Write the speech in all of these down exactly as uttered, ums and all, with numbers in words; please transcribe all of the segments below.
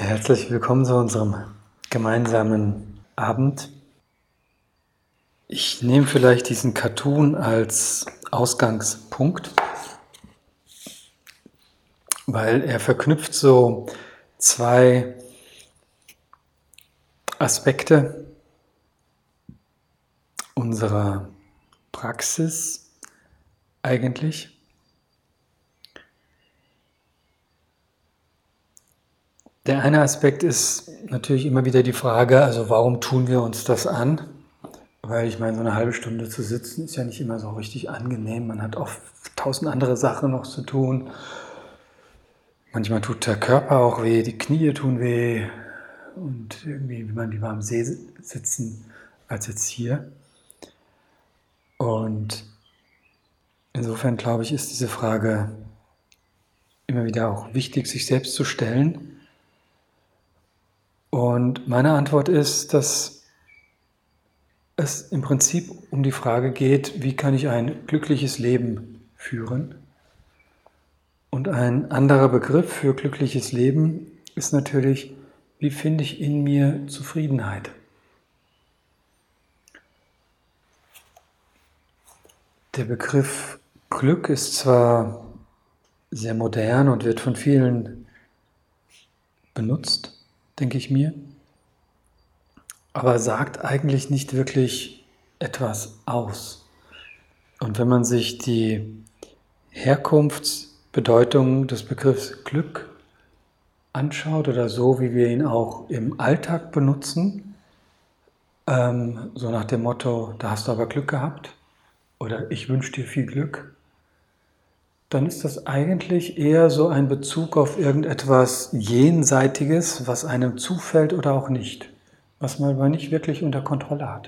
Herzlich willkommen zu unserem gemeinsamen Abend. Ich nehme vielleicht diesen Cartoon als Ausgangspunkt, weil er verknüpft so zwei Aspekte unserer Praxis eigentlich. Der eine Aspekt ist natürlich immer wieder die Frage, also warum tun wir uns das an? Weil ich meine, so eine halbe Stunde zu sitzen ist ja nicht immer so richtig angenehm. Man hat oft tausend andere Sachen noch zu tun. Manchmal tut der Körper auch weh, die Knie tun weh und irgendwie, wie man lieber am See sitzen als jetzt hier. Und insofern glaube ich, ist diese Frage immer wieder auch wichtig, sich selbst zu stellen. Und meine Antwort ist, dass es im Prinzip um die Frage geht, wie kann ich ein glückliches Leben führen? Und ein anderer Begriff für glückliches Leben ist natürlich, wie finde ich in mir Zufriedenheit? Der Begriff Glück ist zwar sehr modern und wird von vielen benutzt, denke ich mir, aber sagt eigentlich nicht wirklich etwas aus. Und wenn man sich die Herkunftsbedeutung des Begriffs Glück anschaut oder so, wie wir ihn auch im Alltag benutzen, ähm, so nach dem Motto, da hast du aber Glück gehabt oder ich wünsche dir viel Glück, dann ist das eigentlich eher so ein Bezug auf irgendetwas Jenseitiges, was einem zufällt oder auch nicht, was man aber nicht wirklich unter Kontrolle hat.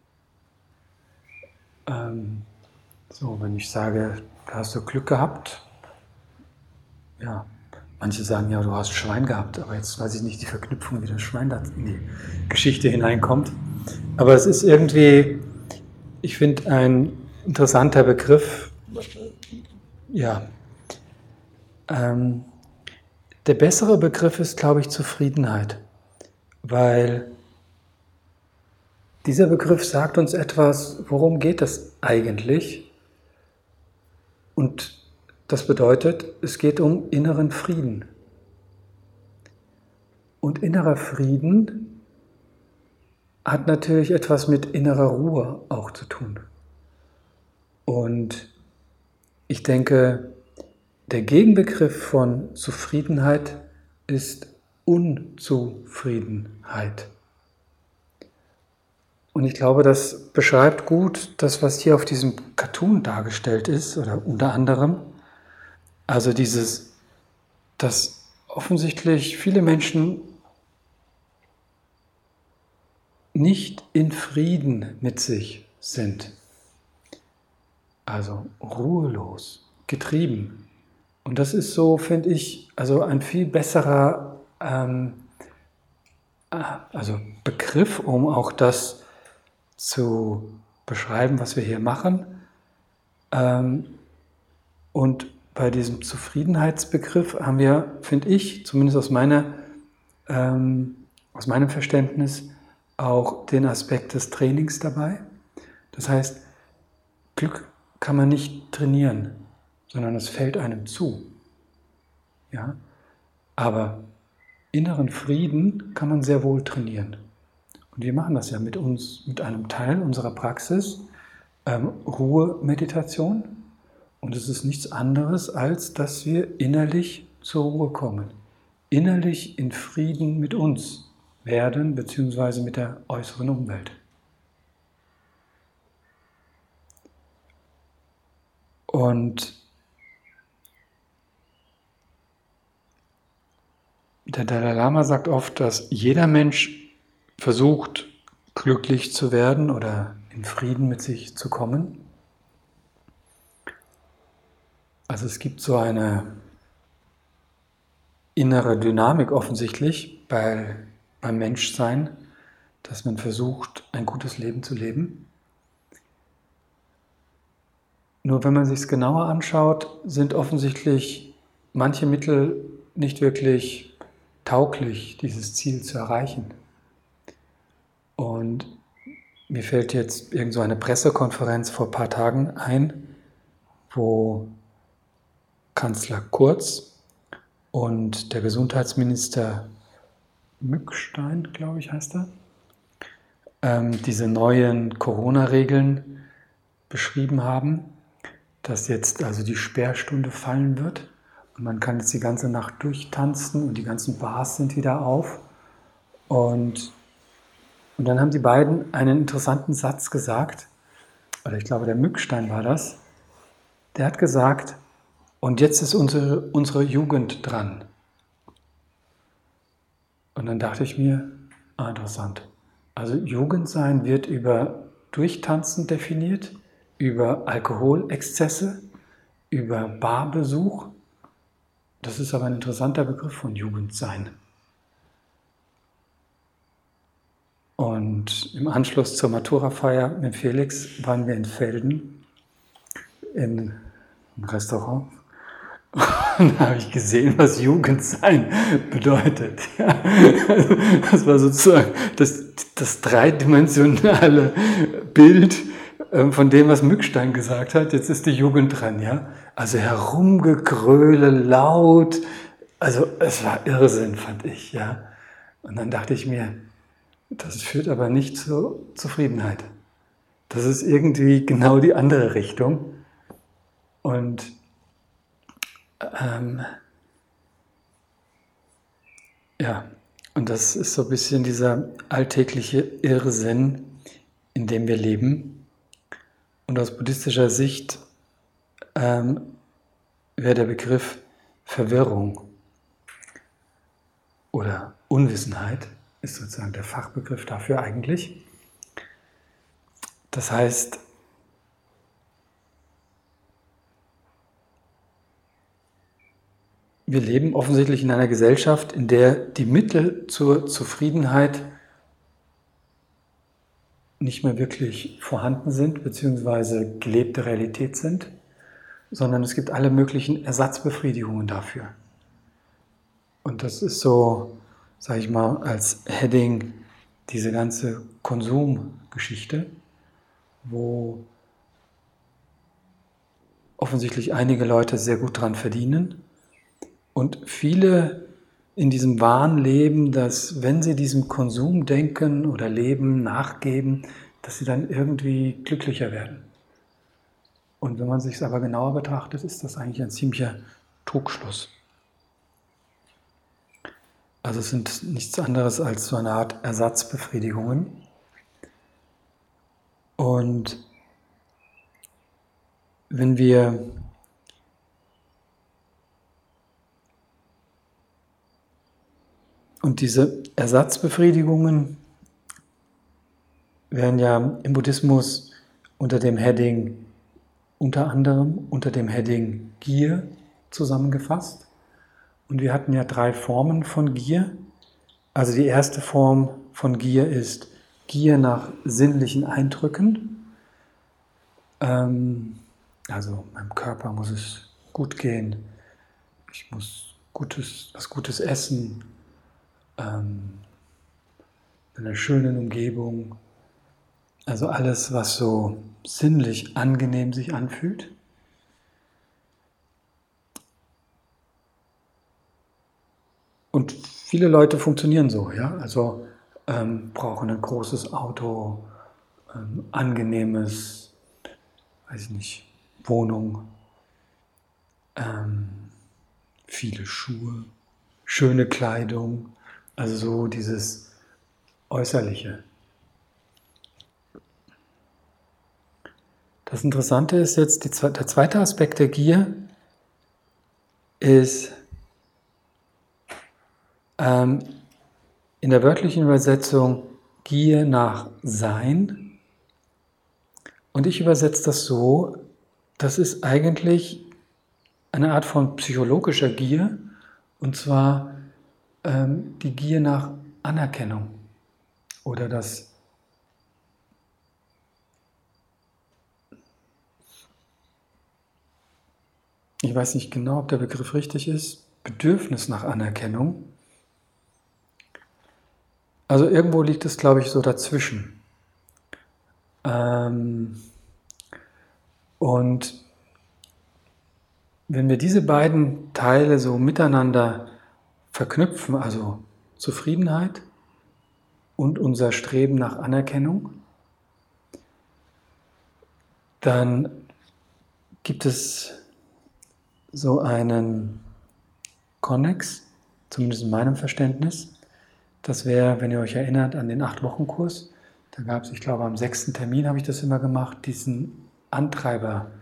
Ähm, so, wenn ich sage, da hast du Glück gehabt, ja, manche sagen ja, du hast Schwein gehabt, aber jetzt weiß ich nicht die Verknüpfung, wie das Schwein da in die Geschichte hineinkommt. Aber es ist irgendwie, ich finde, ein interessanter Begriff. Ja, ähm, der bessere Begriff ist, glaube ich, Zufriedenheit, weil dieser Begriff sagt uns etwas, worum geht es eigentlich? Und das bedeutet, es geht um inneren Frieden. Und innerer Frieden hat natürlich etwas mit innerer Ruhe auch zu tun. Und ich denke, der Gegenbegriff von Zufriedenheit ist Unzufriedenheit. Und ich glaube, das beschreibt gut das, was hier auf diesem Cartoon dargestellt ist, oder unter anderem. Also dieses, dass offensichtlich viele Menschen nicht in Frieden mit sich sind. Also ruhelos, getrieben. Und das ist so, finde ich, also ein viel besserer ähm, also Begriff, um auch das zu beschreiben, was wir hier machen. Ähm, und bei diesem Zufriedenheitsbegriff haben wir, finde ich, zumindest aus meiner, ähm, aus meinem Verständnis, auch den Aspekt des Trainings dabei. Das heißt, Glück kann man nicht trainieren, sondern es fällt einem zu. Ja? Aber inneren Frieden kann man sehr wohl trainieren. Und wir machen das ja mit uns, mit einem Teil unserer Praxis, ähm, Ruhe-Meditation. Und es ist nichts anderes, als dass wir innerlich zur Ruhe kommen. Innerlich in Frieden mit uns werden, beziehungsweise mit der äußeren Umwelt. Und der Dalai Lama sagt oft, dass jeder Mensch versucht, glücklich zu werden oder in Frieden mit sich zu kommen. Also es gibt so eine innere Dynamik offensichtlich bei, beim Menschsein, dass man versucht, ein gutes Leben zu leben. Nur wenn man sich es genauer anschaut, sind offensichtlich manche Mittel nicht wirklich tauglich, dieses Ziel zu erreichen? Und mir fällt jetzt irgend so eine Pressekonferenz vor ein paar Tagen ein, wo Kanzler Kurz und der Gesundheitsminister Mückstein, glaube ich, heißt er, ähm, diese neuen Corona-Regeln beschrieben haben, dass jetzt also die Sperrstunde fallen wird und man kann jetzt die ganze Nacht durchtanzen und die ganzen Bars sind wieder auf. Und, und dann haben die beiden einen interessanten Satz gesagt, oder ich glaube, der Mückstein war das, der hat gesagt, und jetzt ist unsere, unsere Jugend dran. Und dann dachte ich mir, ah, interessant. Also Jugendsein wird über Durchtanzen definiert, über Alkoholexzesse, über Barbesuch. Das ist aber ein interessanter Begriff von Jugendsein. Und im Anschluss zur Maturafeier mit Felix waren wir in Velden in einem Restaurant. Und da habe ich gesehen, was Jugendsein bedeutet. Ja, also das war sozusagen das, das dreidimensionale Bild von dem, was Mückstein gesagt hat. Jetzt ist die Jugend dran. Ja? Also herumgegröle, laut. Also es war Irrsinn, fand ich. Ja? Und dann dachte ich mir, das führt aber nicht zur Zufriedenheit. Das ist irgendwie genau die andere Richtung. Und Ähm, ja, und das ist so ein bisschen dieser alltägliche Irrsinn, in dem wir leben. Und aus buddhistischer Sicht ähm, wäre der Begriff Verwirrung oder Unwissenheit, ist sozusagen der Fachbegriff dafür eigentlich. Das heißt, wir leben offensichtlich in einer Gesellschaft, in der die Mittel zur Zufriedenheit nicht mehr wirklich vorhanden sind, beziehungsweise gelebte Realität sind, sondern es gibt alle möglichen Ersatzbefriedigungen dafür. Und das ist so, sage ich mal, als Heading diese ganze Konsumgeschichte, wo offensichtlich einige Leute sehr gut dran verdienen und viele in diesem Wahn leben, dass wenn sie diesem Konsumdenken oder Leben nachgeben, dass sie dann irgendwie glücklicher werden. Und wenn man sich es aber genauer betrachtet, ist das eigentlich ein ziemlicher Trugschluss. Also es sind nichts anderes als so eine Art Ersatzbefriedigungen. Und wenn wir Und diese Ersatzbefriedigungen werden ja im Buddhismus unter dem Heading, unter anderem unter dem Heading Gier zusammengefasst. Und wir hatten ja drei Formen von Gier. Also die erste Form von Gier ist Gier nach sinnlichen Eindrücken. Ähm, also meinem Körper muss es gut gehen, ich muss Gutes, was Gutes essen, in einer schönen Umgebung, also alles, was so sinnlich angenehm sich anfühlt. Und viele Leute funktionieren so, ja, also ähm, brauchen ein großes Auto, ähm, angenehmes, weiß ich nicht, Wohnung, ähm, viele Schuhe, schöne Kleidung, also so dieses Äußerliche. Das Interessante ist jetzt, die, der zweite Aspekt der Gier ist ähm, in der wörtlichen Übersetzung Gier nach Sein. Und ich übersetze das so, das ist eigentlich eine Art von psychologischer Gier, und zwar ähm, die Gier nach Anerkennung oder das ich weiß nicht genau, ob der Begriff richtig ist, Bedürfnis nach Anerkennung. Also irgendwo liegt es, glaube ich, so dazwischen. Ähm, und wenn wir diese beiden Teile so miteinander verknüpfen, also Zufriedenheit und unser Streben nach Anerkennung, dann gibt es so einen Konnex, zumindest in meinem Verständnis. Das wäre, wenn ihr euch erinnert, an den acht-Wochen-Kurs. Da gab es, ich glaube, am sechsten Termin habe ich das immer gemacht, diesen Antreiber-Test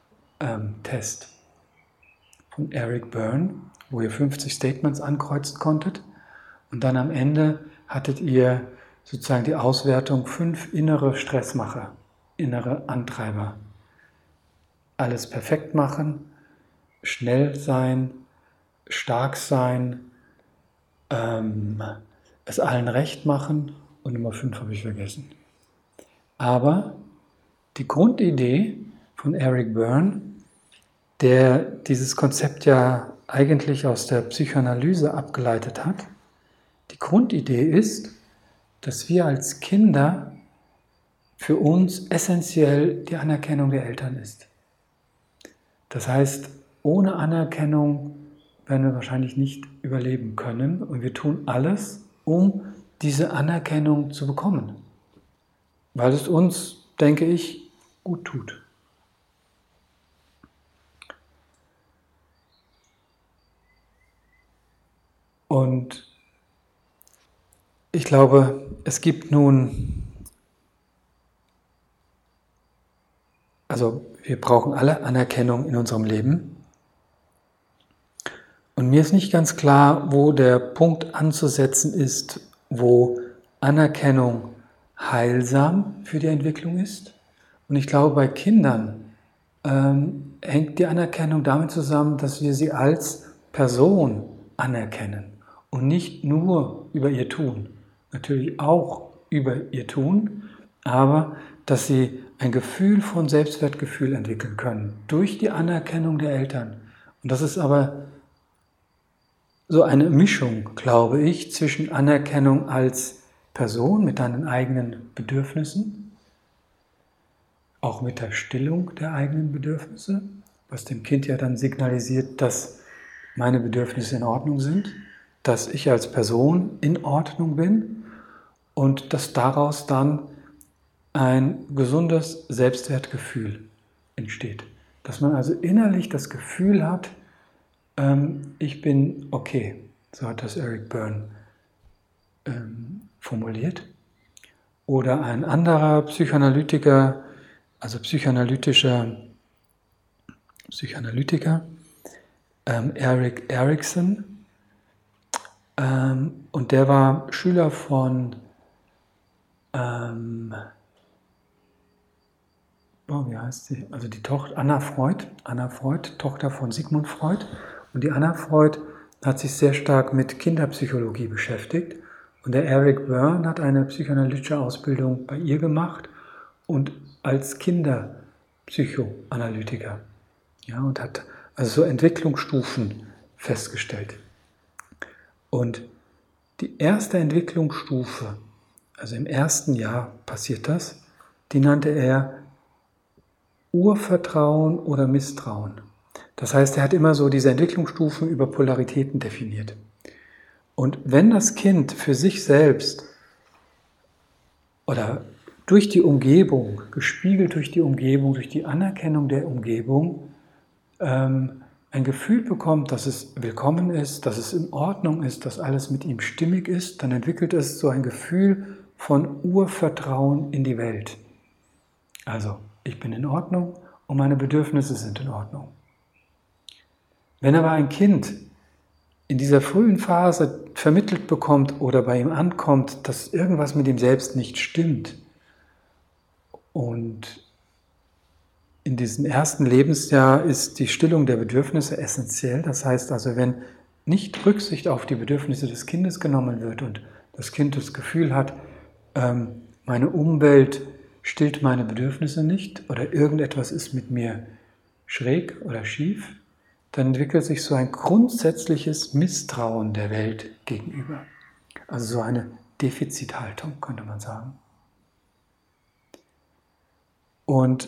von Eric Berne, wo ihr fünfzig Statements ankreuzen konntet. Und dann am Ende hattet ihr sozusagen die Auswertung fünf innere Stressmacher, innere Antreiber. Alles perfekt machen, schnell sein, stark sein, ähm, es allen recht machen und Nummer fünf habe ich vergessen. Aber die Grundidee von Eric Berne, der dieses Konzept ja eigentlich aus der Psychoanalyse abgeleitet hat, die Grundidee ist, dass wir als Kinder für uns essentiell die Anerkennung der Eltern ist. Das heißt, ohne Anerkennung werden wir wahrscheinlich nicht überleben können und wir tun alles, um diese Anerkennung zu bekommen, weil es uns, denke ich, gut tut. Und ich glaube, es gibt nun, also wir brauchen alle Anerkennung in unserem Leben. Und mir ist nicht ganz klar, wo der Punkt anzusetzen ist, wo Anerkennung heilsam für die Entwicklung ist. Und ich glaube, bei Kindern ähm, hängt die Anerkennung damit zusammen, dass wir sie als Person anerkennen und nicht nur über ihr Tun. Natürlich auch über ihr Tun, aber dass sie ein Gefühl von Selbstwertgefühl entwickeln können durch die Anerkennung der Eltern. Und das ist aber so eine Mischung, glaube ich, zwischen Anerkennung als Person mit deinen eigenen Bedürfnissen, auch mit der Stillung der eigenen Bedürfnisse, was dem Kind ja dann signalisiert, dass meine Bedürfnisse in Ordnung sind, dass ich als Person in Ordnung bin und dass daraus dann ein gesundes Selbstwertgefühl entsteht. Dass man also innerlich das Gefühl hat, ähm, ich bin okay, so hat das Eric Berne ähm, formuliert. Oder ein anderer Psychoanalytiker, also psychoanalytischer Psychoanalytiker, ähm, Erik Erikson, ähm, und der war Schüler von ähm, oh, wie heißt sie? Also die Tochter Anna Freud, Anna Freud, Tochter von Sigmund Freud. Und die Anna Freud hat sich sehr stark mit Kinderpsychologie beschäftigt. Und der Eric Berne hat eine psychoanalytische Ausbildung bei ihr gemacht und als Kinderpsychoanalytiker. Ja, und hat also so Entwicklungsstufen festgestellt. Und die erste Entwicklungsstufe, also im ersten Jahr passiert das, die nannte er Urvertrauen oder Misstrauen. Das heißt, er hat immer so diese Entwicklungsstufen über Polaritäten definiert. Und wenn das Kind für sich selbst oder durch die Umgebung, gespiegelt durch die Umgebung, durch die Anerkennung der Umgebung, ähm, ein Gefühl bekommt, dass es willkommen ist, dass es in Ordnung ist, dass alles mit ihm stimmig ist, dann entwickelt es so ein Gefühl von Urvertrauen in die Welt. Also, ich bin in Ordnung und meine Bedürfnisse sind in Ordnung. Wenn aber ein Kind in dieser frühen Phase vermittelt bekommt oder bei ihm ankommt, dass irgendwas mit ihm selbst nicht stimmt und in diesem ersten Lebensjahr ist die Stillung der Bedürfnisse essentiell. Das heißt also, wenn nicht Rücksicht auf die Bedürfnisse des Kindes genommen wird und das Kind das Gefühl hat, meine Umwelt stillt meine Bedürfnisse nicht oder irgendetwas ist mit mir schräg oder schief, dann entwickelt sich so ein grundsätzliches Misstrauen der Welt gegenüber. Also so eine Defizithaltung, könnte man sagen. Und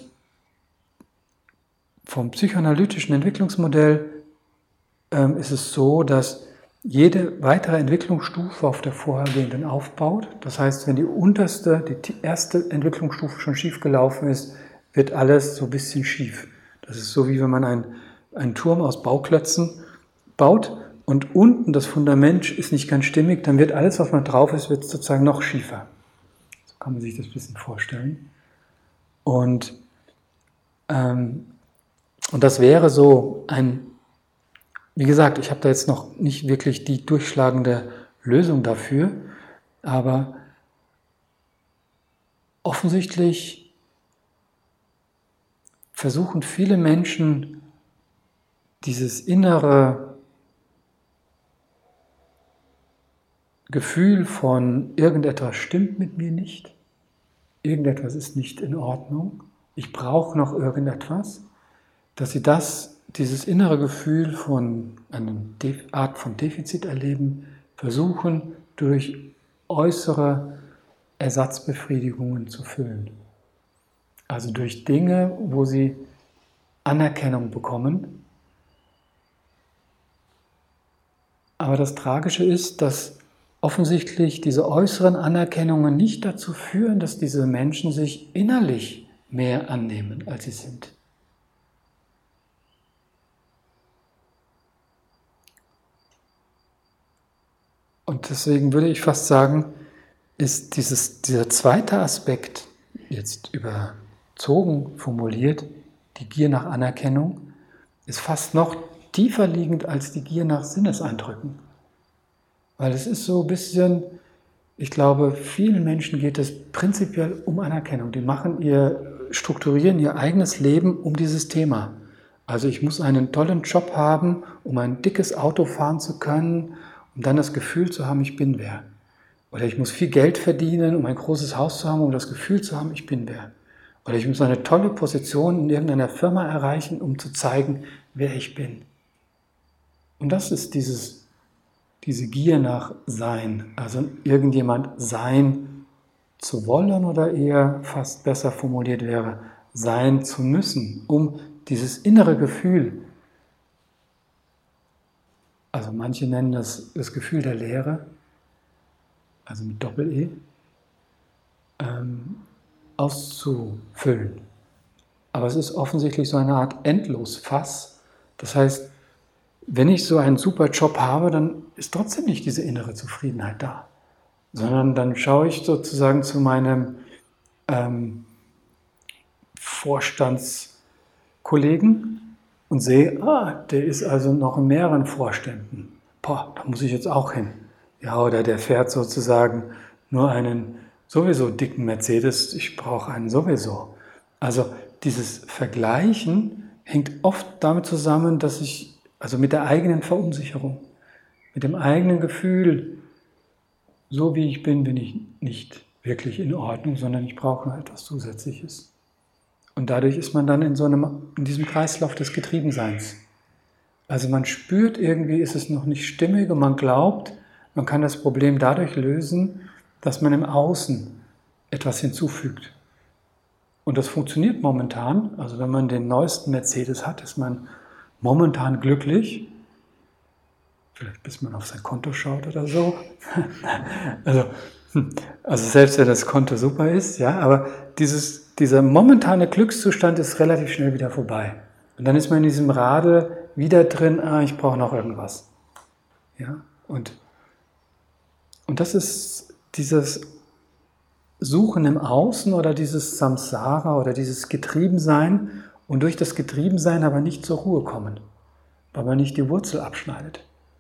vom psychoanalytischen Entwicklungsmodell ähm, ist es so, dass jede weitere Entwicklungsstufe auf der vorhergehenden aufbaut. Das heißt, wenn die unterste, die erste Entwicklungsstufe schon schief gelaufen ist, wird alles so ein bisschen schief. Das ist so, wie wenn man einen, einen Turm aus Bauklötzen baut und unten das Fundament ist nicht ganz stimmig, dann wird alles, was man drauf ist, wird sozusagen noch schiefer. So kann man sich das ein bisschen vorstellen. Und, ähm, und das wäre so ein, wie gesagt, ich habe da jetzt noch nicht wirklich die durchschlagende Lösung dafür, aber offensichtlich versuchen viele Menschen, dieses innere Gefühl von irgendetwas stimmt mit mir nicht, irgendetwas ist nicht in Ordnung, ich brauche noch irgendetwas, dass sie das, dieses innere Gefühl von einer Art von Defizit erleben, versuchen durch äußere Ersatzbefriedigungen zu füllen. Also durch Dinge, wo sie Anerkennung bekommen. Aber das Tragische ist, dass offensichtlich diese äußeren Anerkennungen nicht dazu führen, dass diese Menschen sich innerlich mehr annehmen, als sie sind. Und deswegen würde ich fast sagen, ist dieses, dieser zweite Aspekt, jetzt überzogen formuliert, die Gier nach Anerkennung, ist fast noch tiefer liegend als die Gier nach Sinneseindrücken. Weil es ist so ein bisschen, ich glaube, vielen Menschen geht es prinzipiell um Anerkennung. Die machen ihr, strukturieren ihr eigenes Leben um dieses Thema. Also ich muss einen tollen Job haben, um ein dickes Auto fahren zu können, um dann das Gefühl zu haben, ich bin wer. Oder ich muss viel Geld verdienen, um ein großes Haus zu haben, um das Gefühl zu haben, ich bin wer. Oder ich muss eine tolle Position in irgendeiner Firma erreichen, um zu zeigen, wer ich bin. Und das ist dieses, diese Gier nach Sein, also irgendjemand sein zu wollen oder eher fast besser formuliert wäre, sein zu müssen, um dieses innere Gefühl, also manche nennen das das Gefühl der Leere, also mit Doppel-E, ähm, auszufüllen. Aber es ist offensichtlich so eine Art Endlosfass. Das heißt, wenn ich so einen super Job habe, dann ist trotzdem nicht diese innere Zufriedenheit da. Sondern dann schaue ich sozusagen zu meinem ähm, Vorstandskollegen und sehe, ah, der ist also noch in mehreren Vorständen. Boah, da muss ich jetzt auch hin. Ja, oder der fährt sozusagen nur einen sowieso dicken Mercedes, ich brauche einen sowieso. Also dieses Vergleichen hängt oft damit zusammen, dass ich, also mit der eigenen Verunsicherung, mit dem eigenen Gefühl, so wie ich bin, bin ich nicht wirklich in Ordnung, sondern ich brauche noch etwas Zusätzliches. Und dadurch ist man dann in so einem, in diesem Kreislauf des Getriebenseins. Also man spürt irgendwie, ist es noch nicht stimmig und man glaubt, man kann das Problem dadurch lösen, dass man im Außen etwas hinzufügt. Und das funktioniert momentan. Also wenn man den neuesten Mercedes hat, ist man momentan glücklich. Vielleicht bis man auf sein Konto schaut oder so. also, also selbst wenn das Konto super ist, ja, aber dieses, dieser momentane Glückszustand ist relativ schnell wieder vorbei. Und dann ist man in diesem Radl wieder drin, ah, ich brauche noch irgendwas. Ja, und, und das ist dieses Suchen im Außen oder dieses Samsara oder dieses Getriebensein und durch das Getriebensein aber nicht zur Ruhe kommen, weil man nicht die Wurzel abschneidet.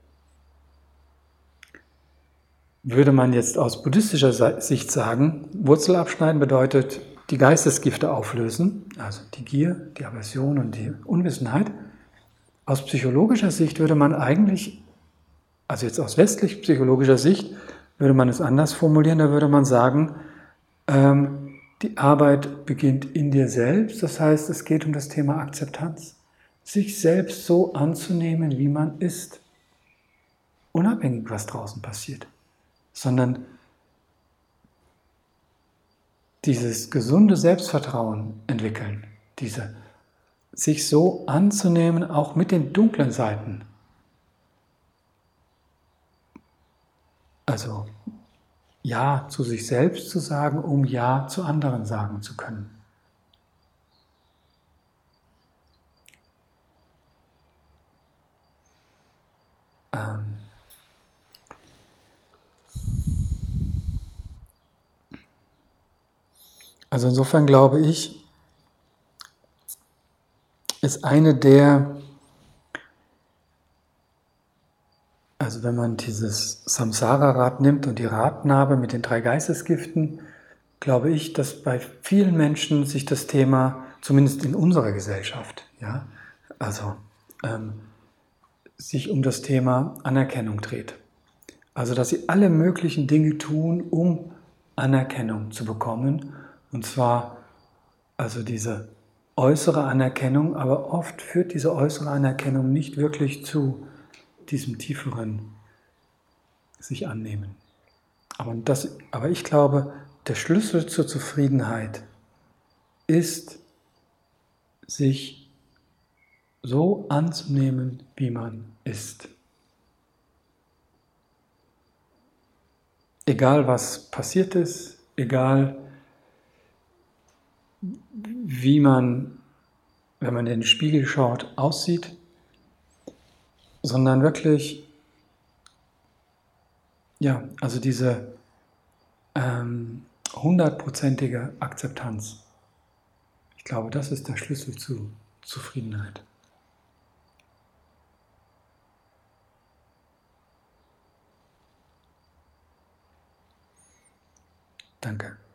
Würde man jetzt aus buddhistischer Sicht sagen, Wurzel abschneiden bedeutet die Geistesgifte auflösen, also die Gier, die Aversion und die Unwissenheit. Aus psychologischer Sicht würde man eigentlich, also jetzt aus westlich-psychologischer Sicht, würde man es anders formulieren, da würde man sagen, ähm, die Arbeit beginnt in dir selbst, das heißt, es geht um das Thema Akzeptanz, sich selbst so anzunehmen, wie man ist, unabhängig, was draußen passiert. Sondern dieses gesunde Selbstvertrauen entwickeln, diese sich so anzunehmen, auch mit den dunklen Seiten. Also Ja zu sich selbst zu sagen, um Ja zu anderen sagen zu können. Ähm also insofern glaube ich, ist eine der, also wenn man dieses Samsara-Rad nimmt und die Radnabe mit den drei Geistesgiften, glaube ich, dass bei vielen Menschen sich das Thema, zumindest in unserer Gesellschaft, ja, also ähm, sich um das Thema Anerkennung dreht. Also dass sie alle möglichen Dinge tun, um Anerkennung zu bekommen. Und zwar also diese äußere Anerkennung, aber oft führt diese äußere Anerkennung nicht wirklich zu diesem tieferen sich annehmen. Aber, das, aber ich glaube, der Schlüssel zur Zufriedenheit ist, sich so anzunehmen, wie man ist. Egal was passiert ist, egal wie man, wenn man in den Spiegel schaut, aussieht, sondern wirklich, ja, also diese ähm, hundertprozentige Akzeptanz. Ich glaube, das ist der Schlüssel zu Zufriedenheit. Danke.